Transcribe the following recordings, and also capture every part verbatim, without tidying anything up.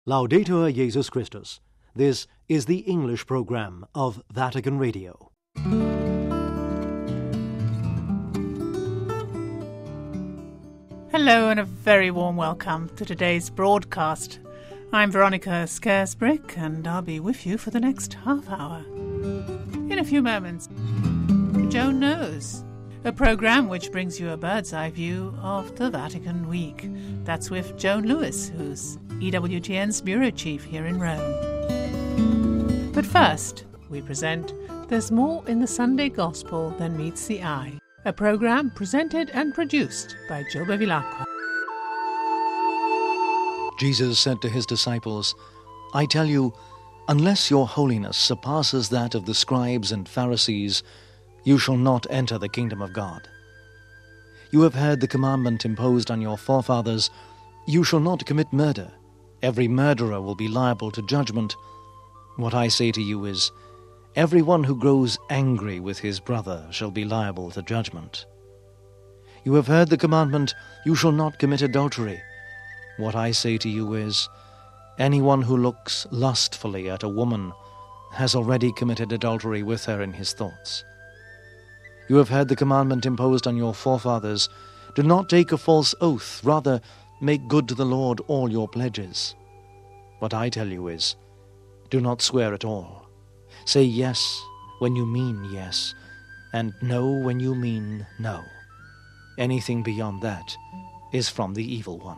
Laudetur Jesus Christus. This is the English program of Vatican Radio. Hello and a very warm welcome to today's broadcast. I'm Veronica Scaresbrick and I'll be with you for the next half hour. In a few moments, Joan Knows, a programme which brings you a bird's eye view of the Vatican week. That's with Joan Lewis, who's E W T N's bureau chief here in Rome. But first, we present There's More in the Sunday Gospel Than Meets the Eye, a programme presented and produced by Joe Bevilacqua. Jesus said to his disciples, I tell you, unless your holiness surpasses that of the scribes and Pharisees, you shall not enter the kingdom of God. You have heard the commandment imposed on your forefathers, you shall not commit murder. Every murderer will be liable to judgment. What I say to you is, everyone who grows angry with his brother shall be liable to judgment. You have heard the commandment, you shall not commit adultery. What I say to you is, anyone who looks lustfully at a woman has already committed adultery with her in his thoughts. You have heard the commandment imposed on your forefathers, do not take a false oath, rather make good to the Lord all your pledges. What I tell you is, do not swear at all. Say yes when you mean yes, and no when you mean no. Anything beyond that is from the evil one.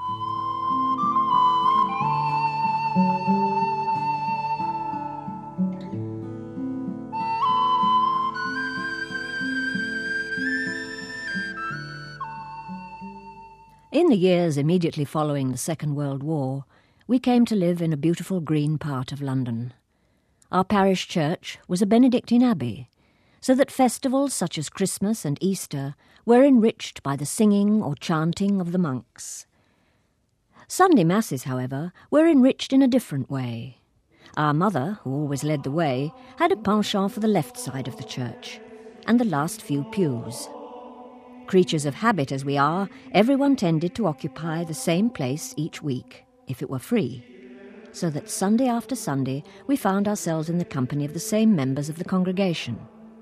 In the years immediately following the Second World War, we came to live in a beautiful green part of London. Our parish church was a Benedictine abbey, so that festivals such as Christmas and Easter were enriched by the singing or chanting of the monks. Sunday masses, however, were enriched in a different way. Our mother, who always led the way, had a penchant for the left side of the church, and the last few pews. Creatures of habit as we are, everyone tended to occupy the same place each week, if it were free, so that Sunday after Sunday we found ourselves in the company of the same members of the congregation.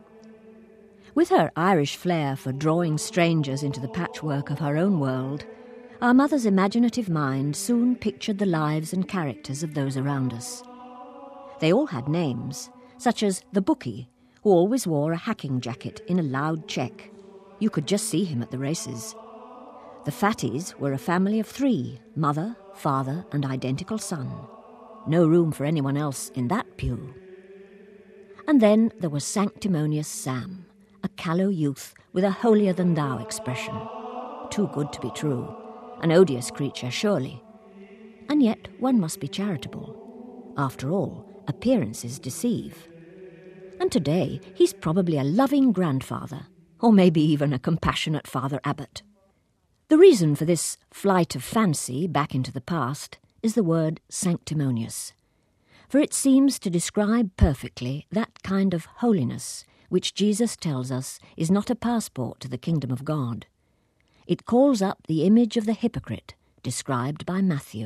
With her Irish flair for drawing strangers into the patchwork of her own world, our mother's imaginative mind soon pictured the lives and characters of those around us. They all had names, such as the bookie, who always wore a hacking jacket in a loud check. You could just see him at the races. The Fatties were a family of three, mother, father, and identical son. No room for anyone else in that pew. And then there was Sanctimonious Sam, a callow youth with a holier-than-thou expression. Too good to be true. An odious creature, surely. And yet one must be charitable. After all, appearances deceive. And today he's probably a loving grandfather, or maybe even a compassionate Father Abbot. The reason for this flight of fancy back into the past is the word sanctimonious, for it seems to describe perfectly that kind of holiness which Jesus tells us is not a passport to the kingdom of God. It calls up the image of the hypocrite described by Matthew.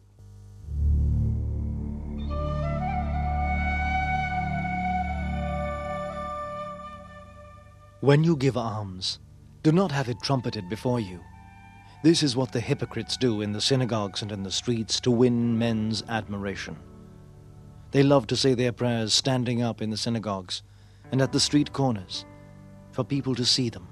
When you give alms, do not have it trumpeted before you. This is what the hypocrites do in the synagogues and in the streets to win men's admiration. They love to say their prayers standing up in the synagogues and at the street corners for people to see them.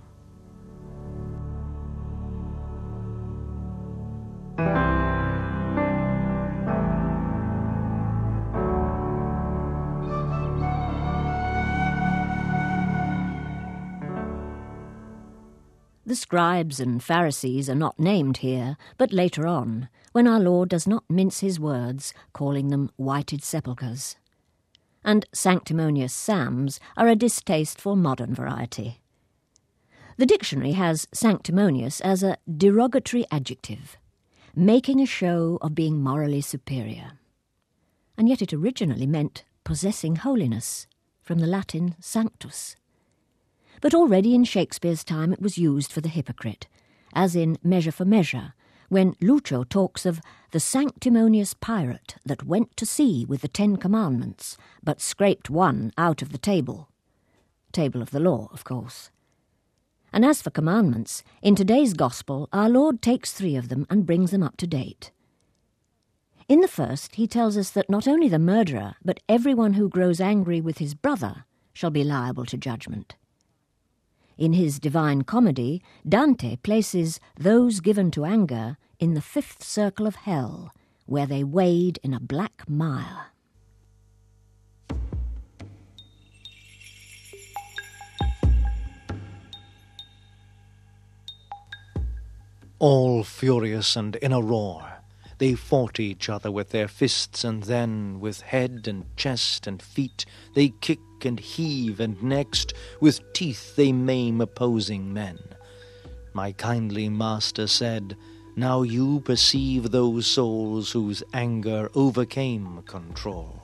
The scribes and Pharisees are not named here, but later on, when our Lord does not mince his words, calling them whited sepulchres. And sanctimonious Sams are a distasteful modern variety. The dictionary has sanctimonious as a derogatory adjective, making a show of being morally superior. And yet it originally meant possessing holiness, from the Latin sanctus. But already in Shakespeare's time it was used for the hypocrite, as in Measure for Measure, when Lucio talks of the sanctimonious pirate that went to sea with the Ten Commandments, but scraped one out of the table. Table of the law, of course. And as for commandments, in today's Gospel our Lord takes three of them and brings them up to date. In the first, he tells us that not only the murderer, but everyone who grows angry with his brother shall be liable to judgment. In his Divine Comedy, Dante places those given to anger in the fifth circle of hell, where they wade in a black mire. All furious and in a roar, they fought each other with their fists, and then with head and chest and feet they kick and heave, and next with teeth they maim opposing men. My kindly master said, "Now you perceive those souls whose anger overcame control."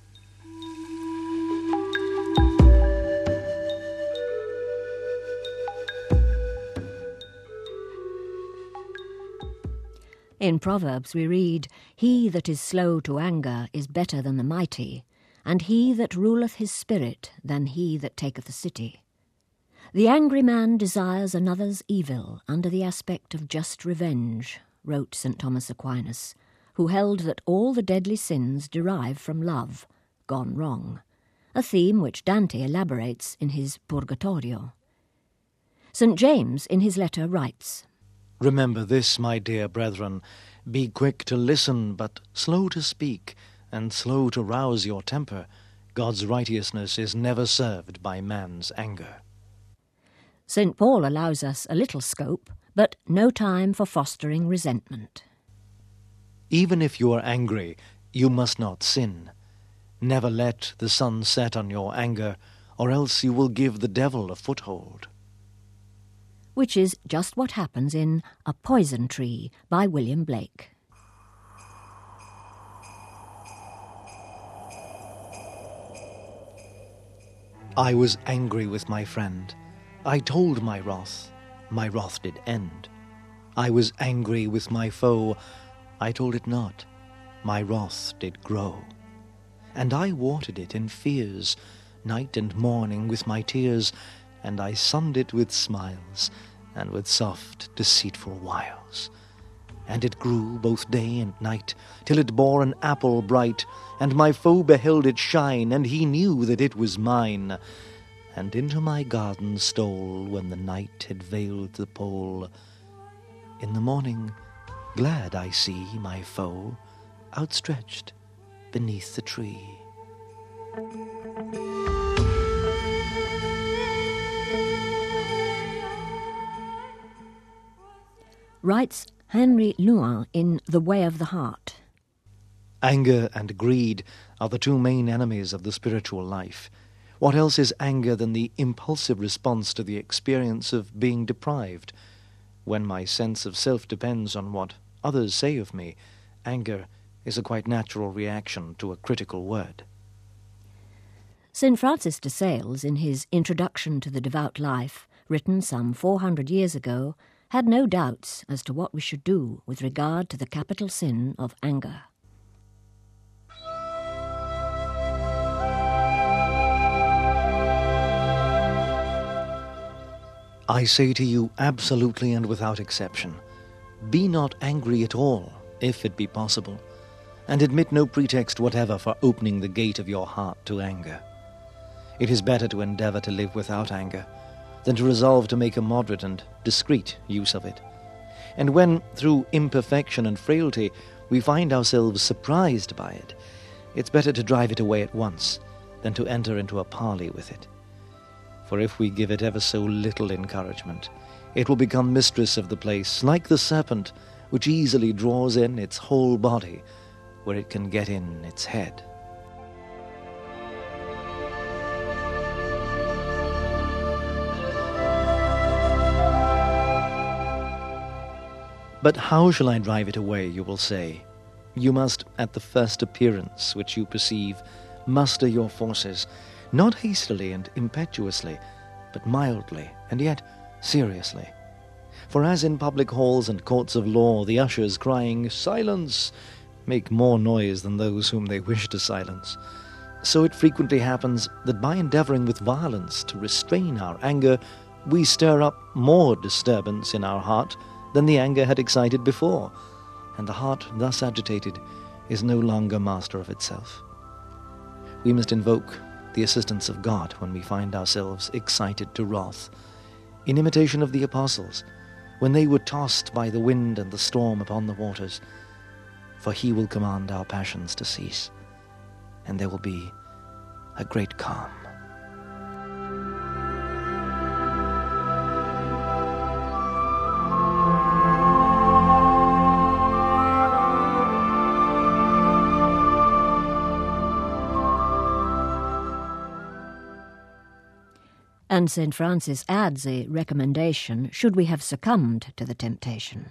In Proverbs we read, "He that is slow to anger is better than the mighty, and he that ruleth his spirit than he that taketh a city." "The angry man desires another's evil under the aspect of just revenge," wrote Saint Thomas Aquinas, who held that all the deadly sins derive from love, gone wrong, a theme which Dante elaborates in his Purgatorio. Saint James in his letter writes, "Remember this, my dear brethren, be quick to listen, but slow to speak, and slow to rouse your temper. God's righteousness is never served by man's anger." Saint Paul allows us a little scope, but no time for fostering resentment. Even if you are angry, you must not sin. Never let the sun set on your anger, or else you will give the devil a foothold. Which is just what happens in A Poison Tree by William Blake. I was angry with my friend. I told my wrath. My wrath did end. I was angry with my foe. I told it not. My wrath did grow. And I watered it in fears, night and morning with my tears, and I sunned it with smiles, and with soft, deceitful wiles. And it grew both day and night, till it bore an apple bright, and my foe beheld it shine, and he knew that it was mine. And into my garden stole, when the night had veiled the pole. In the morning, glad I see my foe, outstretched beneath the tree. Writes Henry Luan in The Way of the Heart. Anger and greed are the two main enemies of the spiritual life. What else is anger than the impulsive response to the experience of being deprived? When my sense of self depends on what others say of me, anger is a quite natural reaction to a critical word. Saint Francis de Sales, in his Introduction to the Devout Life, written some four hundred years ago, had no doubts as to what we should do with regard to the capital sin of anger. I say to you absolutely and without exception, be not angry at all, if it be possible, and admit no pretext whatever for opening the gate of your heart to anger. It is better to endeavour to live without anger than to resolve to make a moderate and discreet use of it. And when, through imperfection and frailty, we find ourselves surprised by it, it's better to drive it away at once than to enter into a parley with it. For if we give it ever so little encouragement, it will become mistress of the place, like the serpent, which easily draws in its whole body where it can get in its head. But how shall I drive it away, you will say? You must, at the first appearance which you perceive, muster your forces, not hastily and impetuously, but mildly and yet seriously. For as in public halls and courts of law the ushers crying, "Silence!" make more noise than those whom they wish to silence, so it frequently happens that by endeavouring with violence to restrain our anger, we stir up more disturbance in our heart than the anger had excited before, and the heart thus agitated is no longer master of itself. We must invoke the assistance of God when we find ourselves excited to wrath, in imitation of the apostles, when they were tossed by the wind and the storm upon the waters, for he will command our passions to cease, and there will be a great calm. And Saint Francis adds a recommendation should we have succumbed to the temptation.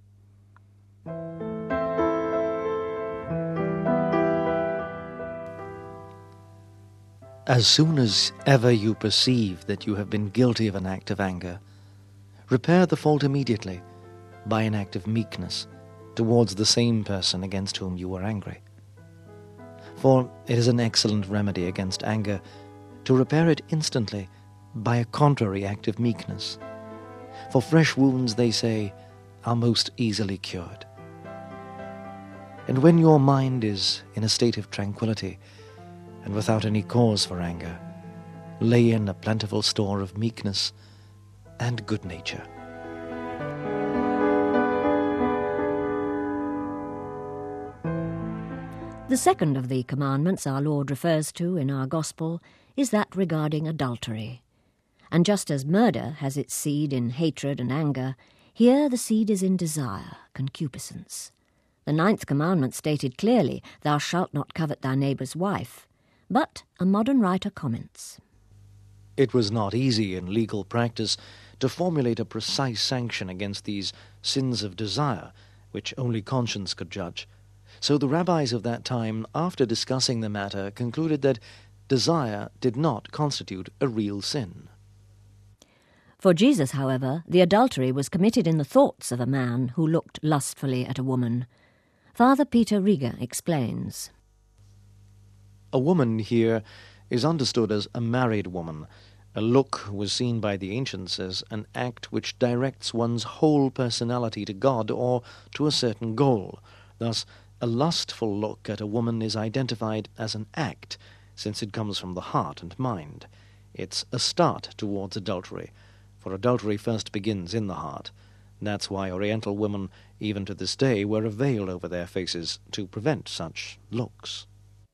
As soon as ever you perceive that you have been guilty of an act of anger, repair the fault immediately by an act of meekness towards the same person against whom you were angry. For it is an excellent remedy against anger to repair it instantly by a contrary act of meekness. For fresh wounds, they say, are most easily cured. And when your mind is in a state of tranquility, and without any cause for anger, lay in a plentiful store of meekness and good nature. The second of the commandments our Lord refers to in our Gospel is that regarding adultery. And just as murder has its seed in hatred and anger, here the seed is in desire, concupiscence. The ninth commandment stated clearly, "Thou shalt not covet thy neighbour's wife." But a modern writer comments, It was not easy in legal practice to formulate a precise sanction against these sins of desire, which only conscience could judge. So the rabbis of that time, after discussing the matter, concluded that desire did not constitute a real sin. For Jesus, however, the adultery was committed in the thoughts of a man who looked lustfully at a woman. Father Peter Rieger explains, A woman here is understood as a married woman. A look was seen by the ancients as an act which directs one's whole personality to God or to a certain goal. Thus, a lustful look at a woman is identified as an act, since it comes from the heart and mind. It's a start towards adultery, for adultery first begins in the heart. That's why Oriental women, even to this day, wear a veil over their faces to prevent such looks.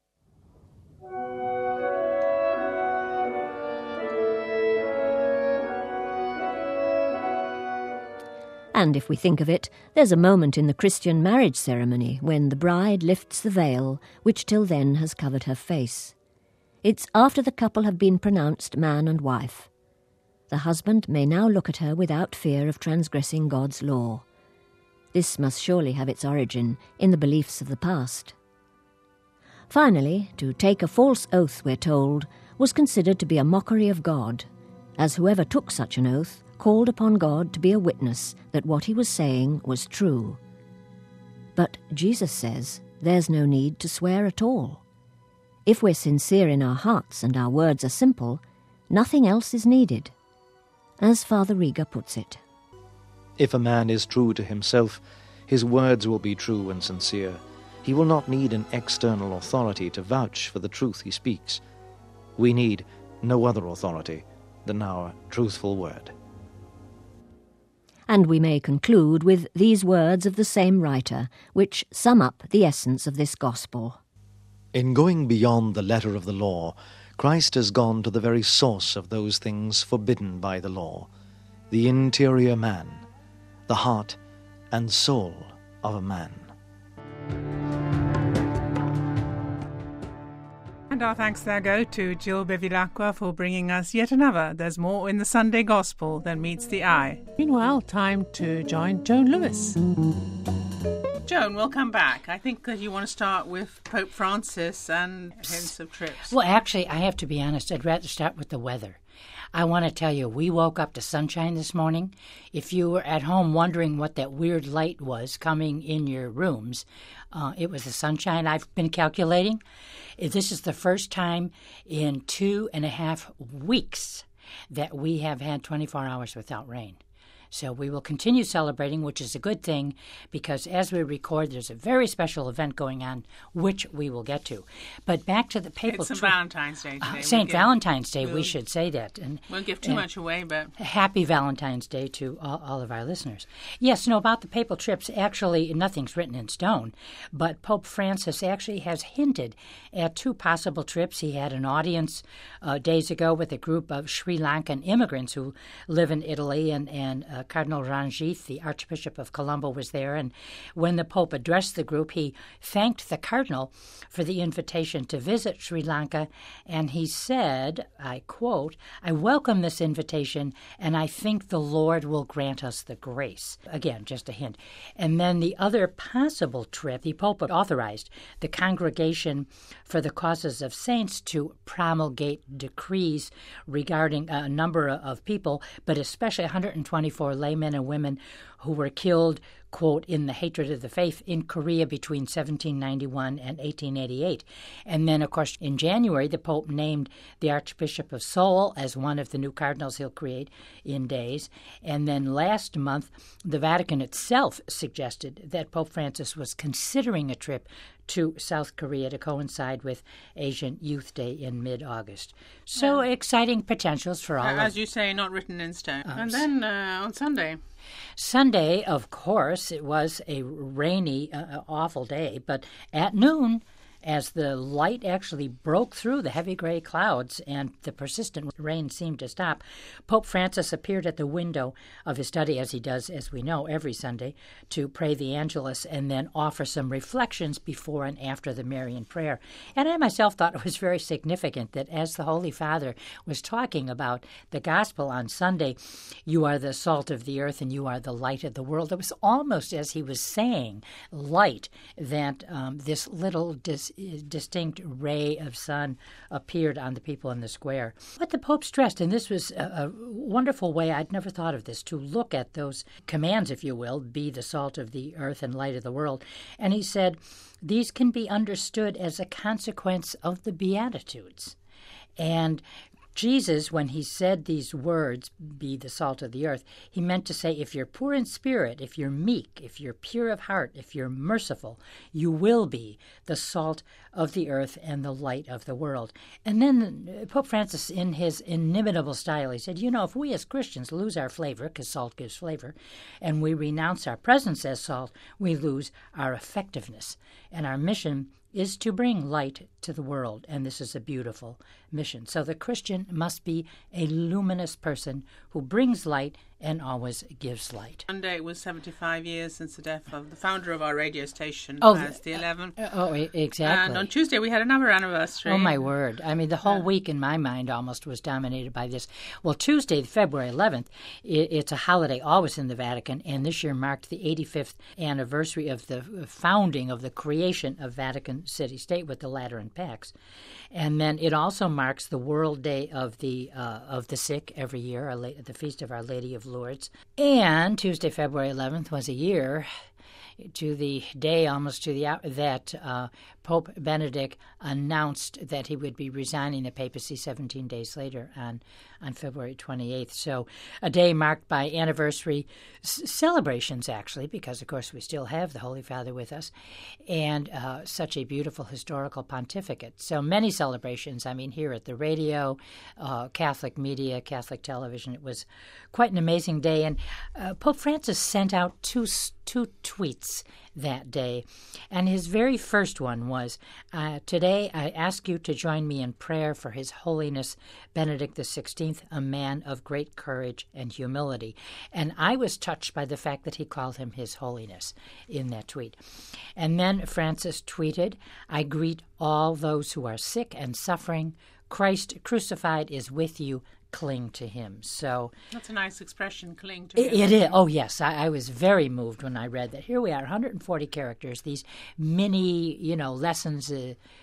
And if we think of it, there's a moment in the Christian marriage ceremony when the bride lifts the veil which till then has covered her face. It's after the couple have been pronounced man and wife. The husband may now look at her without fear of transgressing God's law. This must surely have its origin in the beliefs of the past. Finally, to take a false oath, we're told, was considered to be a mockery of God, as whoever took such an oath called upon God to be a witness that what he was saying was true. But Jesus says there's no need to swear at all. If we're sincere in our hearts and our words are simple, nothing else is needed. As Father Rieger puts it, If a man is true to himself, his words will be true and sincere. He will not need an external authority to vouch for the truth he speaks. We need no other authority than our truthful word. And we may conclude with these words of the same writer, which sum up the essence of this gospel. In going beyond the letter of the law, Christ has gone to the very source of those things forbidden by the law, the interior man, the heart and soul of a man. And our thanks there go to Jill Bevilacqua for bringing us yet another There's More in the Sunday Gospel Than Meets the Eye. Meanwhile, time to join Joan Lewis. Joan, we'll come back. I think that you want to start with Pope Francis and hints of trips. Well, actually, I have to be honest. I'd rather start with the weather. I want to tell you, we woke up to sunshine this morning. If you were at home wondering what that weird light was coming in your rooms, uh, it was the sunshine. I've been calculating. This is the first time in two and a half weeks that we have had twenty-four hours without rain. So we will continue celebrating, which is a good thing, because as we record, there's a very special event going on, which we will get to. But back to the papal... It's tri- Valentine's Day today. Uh, Saint we'll Valentine's Day, we'll, we should say that. And Won't give too much away, but... Happy Valentine's Day to all, all of our listeners. Yes, no, about the papal trips, actually, nothing's written in stone, but Pope Francis actually has hinted at two possible trips. He had an audience uh, days ago with a group of Sri Lankan immigrants who live in Italy, and, and uh, Cardinal Ranjith, the Archbishop of Colombo, was there. And when the Pope addressed the group, he thanked the Cardinal for the invitation to visit Sri Lanka, and he said, I quote, "I welcome this invitation, and I think the Lord will grant us the grace." Again, just a hint. And then the other possible trip, the Pope authorized the Congregation for the Causes of Saints to promulgate decrees regarding a number of people, but especially one hundred twenty-four laymen and women who were killed, quote, "in the hatred of the faith" in Korea between seventeen ninety-one and eighteen eighty-eight. And then, of course, in January, the Pope named the Archbishop of Seoul as one of the new cardinals he'll create in days. And then last month, the Vatican itself suggested that Pope Francis was considering a trip to South Korea to coincide with Asian Youth Day in mid-August. So yeah. Exciting potentials for all uh, of... As you say, not written in stone. Um, and then uh, on Sunday... Sunday, of course, it was a rainy, uh, awful day, but at noon, as the light actually broke through the heavy gray clouds and the persistent rain seemed to stop, Pope Francis appeared at the window of his study, as he does, as we know, every Sunday, to pray the Angelus and then offer some reflections before and after the Marian prayer. And I myself thought it was very significant that as the Holy Father was talking about the gospel on Sunday, "You are the salt of the earth and you are the light of the world," it was almost as he was saying light that um, this little dis- distinct ray of sun appeared on the people in the square. What the Pope stressed, and this was a, a wonderful way, I'd never thought of this, to look at those commands, if you will, be the salt of the earth and light of the world. And he said, these can be understood as a consequence of the Beatitudes. And Jesus, when he said these words, "be the salt of the earth," he meant to say, if you're poor in spirit, if you're meek, if you're pure of heart, if you're merciful, you will be the salt of the earth and the light of the world. And then Pope Francis, in his inimitable style, he said, you know, if we as Christians lose our flavor, because salt gives flavor, and we renounce our presence as salt, we lose our effectiveness. And our mission is to bring light to the world, and this is a beautiful mission. So the Christian must be a luminous person who brings light and always gives light. Monday it was seventy-five years since the death of the founder of our radio station, oh, Pius the eleventh. Uh, oh, exactly. And on Tuesday we had another anniversary. Oh, my word. I mean, the whole yeah. week in my mind almost was dominated by this. Well, Tuesday, February eleventh, it, it's a holiday always in the Vatican, and this year marked the eighty-fifth anniversary of the founding, of the creation of Vatican City State with the Lateran Pax. And then it also marks the World Day of the uh, of the Sick every year, our La- the Feast of Our Lady of Lourdes. And Tuesday, February eleventh, was a year to the day, almost to the hour, that uh, Pope Benedict announced that he would be resigning the papacy seventeen days later on, on February twenty-eighth. So a day marked by anniversary s- celebrations, actually, because, of course, we still have the Holy Father with us, and uh, such a beautiful historical pontificate. So many celebrations, I mean, here at the radio, uh, Catholic media, Catholic television. It was quite an amazing day. And uh, Pope Francis sent out two, two tweets that day. And his very first one was, uh, today I ask you to join me in prayer for His Holiness Benedict the sixteenth, a man of great courage and humility. And I was touched by the fact that he called him His Holiness in that tweet. And then Francis tweeted, I greet all those who are sick and suffering. Christ crucified is with you. Cling to him. So that's a nice expression, cling to it, him. It is. Oh, yes. I, I was very moved when I read that. Here we are, one hundred forty characters, these mini, you know, lessons uh,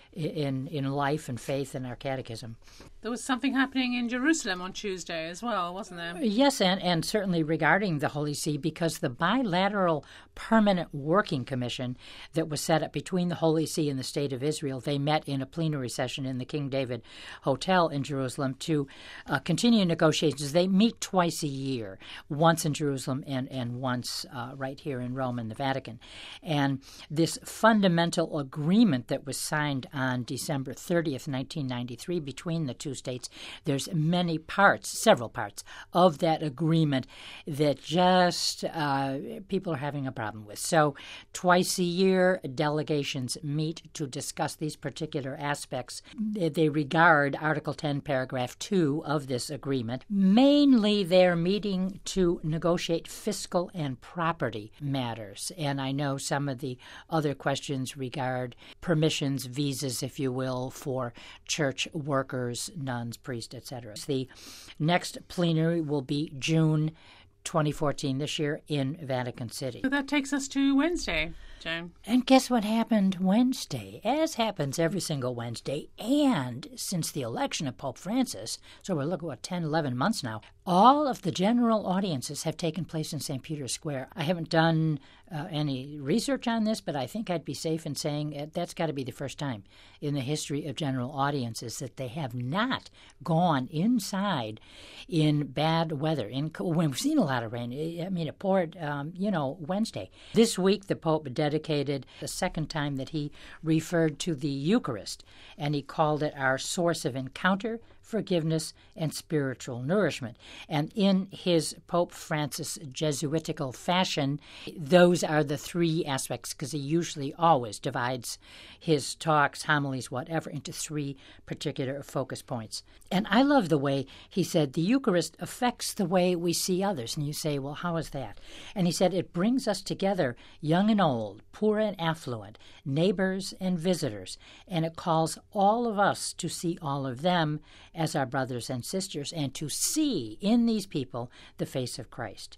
in in life and faith and our catechism. There was something happening in Jerusalem on Tuesday as well, wasn't there? Yes, and, and certainly regarding the Holy See, because the bilateral permanent working commission that was set up between the Holy See and the State of Israel, they met in a plenary session in the King David Hotel in Jerusalem to uh, continue negotiations. They meet twice a year, once in Jerusalem and, and once uh, right here in Rome in the Vatican. And this fundamental agreement that was signed on December thirtieth, nineteen ninety-three, between the two states, there's many parts, several parts of that agreement that just uh, people are having a problem with. So twice a year, delegations meet to discuss these particular aspects. They regard Article ten, Paragraph two of this agreement. Mainly they're meeting to negotiate fiscal and property matters. And I know some of the other questions regard permissions, visas, if you will, for church workers, nuns, priests, et cetera. The next plenary will be June twenty fourteen, this year, in Vatican City. So that takes us to Wednesday, Joan. And guess what happened Wednesday? As happens every single Wednesday, and since the election of Pope Francis, so we're looking at what, ten, eleven months now, all of the general audiences have taken place in Saint Peter's Square. I haven't done uh, any research on this, but I think I'd be safe in saying uh, that's got to be the first time in the history of general audiences that they have not gone inside in bad weather. In, when we've seen a lot of rain, I mean, it poured, um, you know, Wednesday. This week, the Pope dedicated the second time that he referred to the Eucharist, and he called it our source of encounter, forgiveness, and spiritual nourishment. And in his Pope Francis Jesuitical fashion, those are the three aspects, because he usually always divides his talks, homilies, whatever, into three particular focus points. And I love the way he said the Eucharist affects the way we see others. And you say, well, how is that? And he said it brings us together, young and old, poor and affluent, neighbors and visitors, and it calls all of us to see all of them as our brothers and sisters, and to see in these people the face of Christ.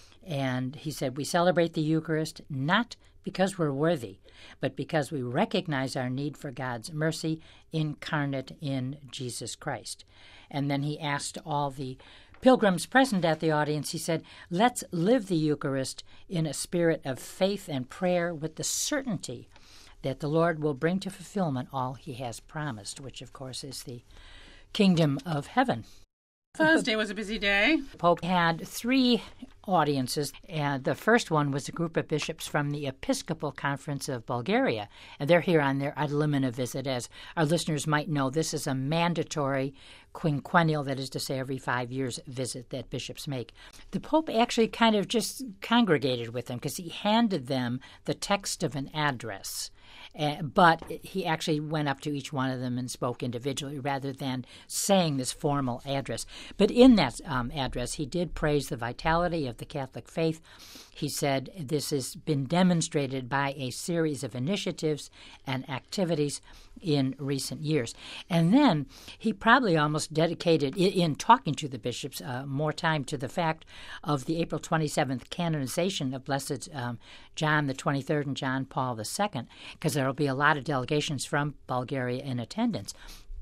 And he said, we celebrate the Eucharist not because we're worthy, but because we recognize our need for God's mercy incarnate in Jesus Christ. And then he asked all the pilgrims present at the audience, he said, let's live the Eucharist in a spirit of faith and prayer with the certainty that the Lord will bring to fulfillment all he has promised, which, of course, is the kingdom of heaven. Thursday was a busy day. The Pope had three audiences, and the first one was a group of bishops from the Episcopal Conference of Bulgaria, and they're here on their ad limina visit. As our listeners might know, this is a mandatory quinquennial, that is to say every five years, visit that bishops make. The Pope actually kind of just congregated with them because he handed them the text of an address. Uh, but he actually went up to each one of them and spoke individually rather than saying this formal address. But in that um, address, he did praise the vitality of the Catholic faith. He said this has been demonstrated by a series of initiatives and activities in recent years. And then he probably almost dedicated, in, in talking to the bishops, uh, more time to the fact of the April twenty-seventh canonization of Blessed um, John the twenty-third and John Paul the Second, because there will be a lot of delegations from Bulgaria in attendance.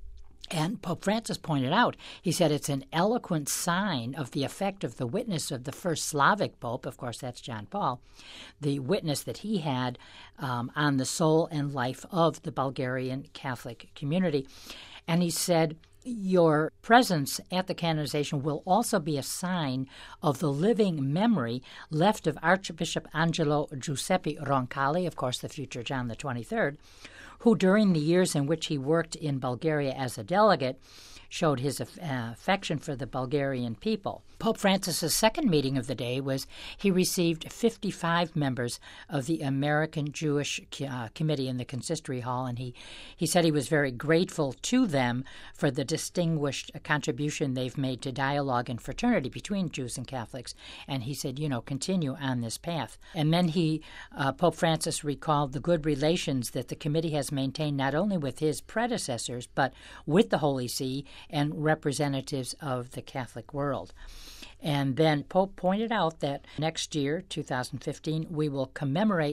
And Pope Francis pointed out, he said it's an eloquent sign of the effect of the witness of the first Slavic pope, of course that's John Paul, the witness that he had um, on the soul and life of the Bulgarian Catholic community. And he said, your presence at the canonization will also be a sign of the living memory left of Archbishop Angelo Giuseppe Roncalli, of course the future John the twenty-third, who during the years in which he worked in Bulgaria as a delegate showed his uh, affection for the Bulgarian people. Pope Francis's second meeting of the day was he received fifty-five members of the American Jewish uh, Committee in the Consistory Hall, and he, he said he was very grateful to them for the distinguished contribution they've made to dialogue and fraternity between Jews and Catholics. And he said, you know, continue on this path. And then he, uh, Pope Francis recalled the good relations that the committee has maintained not only with his predecessors, but with the Holy See and representatives of the Catholic world. And then Pope pointed out that next year, two thousand fifteen, we will commemorate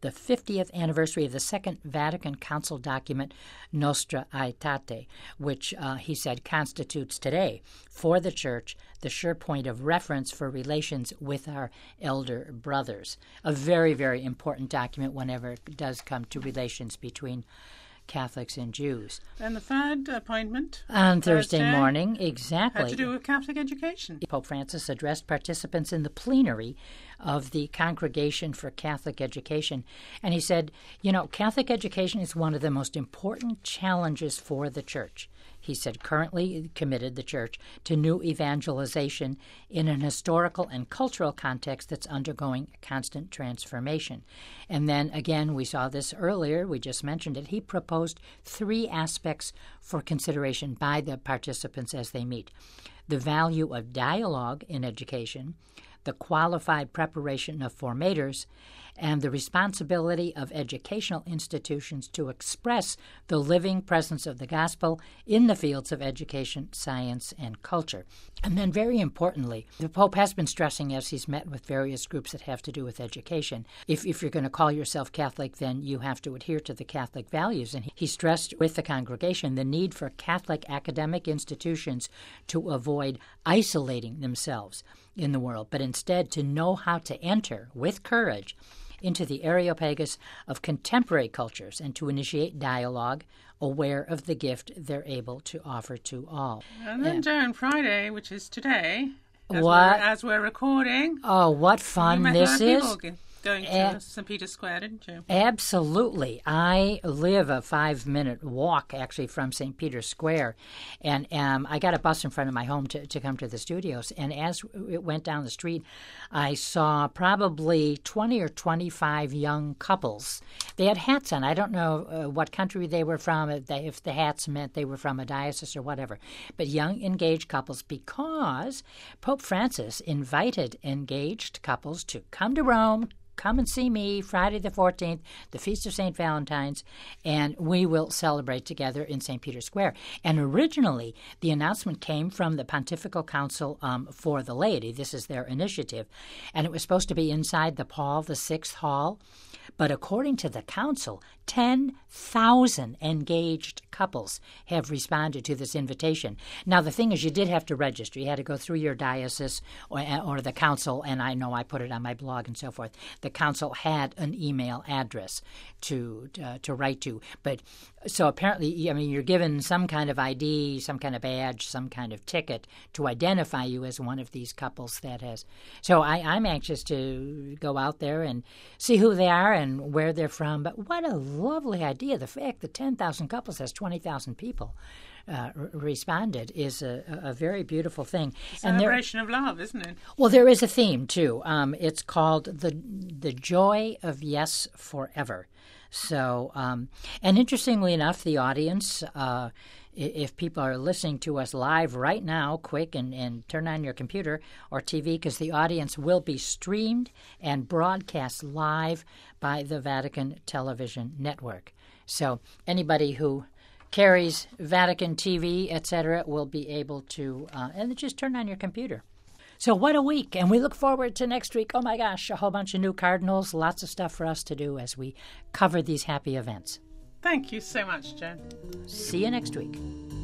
the fiftieth anniversary of the Second Vatican Council document, Nostra Aetate, which uh, he said constitutes today, for the Church, the sure point of reference for relations with our elder brothers. A very, very important document whenever it does come to relations between Catholics and Jews. And the third appointment? On Thursday, Thursday morning, exactly. Had to do with Catholic education. Pope Francis addressed participants in the plenary of the Congregation for Catholic Education, and he said, you know, Catholic education is one of the most important challenges for the Church. He said, currently committed the Church to new evangelization in an historical and cultural context that's undergoing constant transformation. And then, again, we saw this earlier, we just mentioned it, he proposed three aspects for consideration by the participants as they meet. The value of dialogue in education, the qualified preparation of formators, and the responsibility of educational institutions to express the living presence of the gospel in the fields of education, science, and culture. And then, very importantly, the Pope has been stressing, as he's met with various groups that have to do with education, if, if you're going to call yourself Catholic, then you have to adhere to the Catholic values. And he stressed with the congregation the need for Catholic academic institutions to avoid isolating themselves in the world, but instead to know how to enter with courage into the Areopagus of contemporary cultures and to initiate dialogue, aware of the gift they're able to offer to all. And then, uh, Joan, Friday, which is today, as, what? We're, as we're recording. Oh, what fun you met this a lot of is. people going to Uh, Saint Peter's Square, didn't you? Absolutely. I live a five-minute walk, actually, from Saint Peter's Square, and um, I got a bus in front of my home to, to come to the studios, and as it went down the street, I saw probably twenty or twenty-five young couples. They had hats on. I don't know uh, what country they were from, if, they, if the hats meant they were from a diocese or whatever, but young engaged couples, because Pope Francis invited engaged couples to come to Rome, come and see me Friday the fourteenth, the Feast of Saint Valentine's, and we will celebrate together in Saint Peter's Square. And originally, the announcement came from the Pontifical Council um, for the Laity. This is their initiative. And it was supposed to be inside the Paul the Sixth Hall. But according to the council, ten thousand engaged couples have responded to this invitation. Now, the thing is, you did have to register. You had to go through your diocese or, or the council, and I know I put it on my blog and so forth. The council had an email address to uh, to write to. But so apparently, I mean, you're given some kind of I D, some kind of badge, some kind of ticket to identify you as one of these couples that has. So I, I'm anxious to go out there and see who they are and where they're from. But what a lovely idea. The fact that ten thousand couples has twenty thousand people uh, r- responded is a, a very beautiful thing. Celebration and there, of love, isn't it? Well, there is a theme, too. Um, it's called the the Joy of Yes Forever. So, um, and interestingly enough, the audience, uh, if people are listening to us live right now, quick and, and turn on your computer or T V, because the audience will be streamed and broadcast live by the Vatican Television Network. So anybody who carries Vatican T V, et cetera, will be able to, uh, and just turn on your computer. So what a week, and we look forward to next week. Oh, my gosh, a whole bunch of new cardinals, lots of stuff for us to do as we cover these happy events. Thank you so much, Joan. See you next week.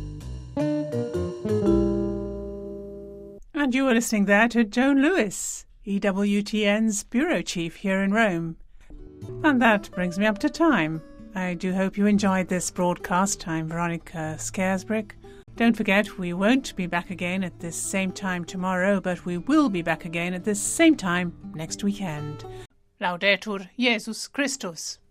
And you were listening there to Joan Lewis, E W T N's bureau chief here in Rome. And that brings me up to time. I do hope you enjoyed this broadcast. I'm Veronica Scaresbrick. Don't forget, we won't be back again at this same time tomorrow, but we will be back again at this same time next weekend. Laudetur Jesus Christus.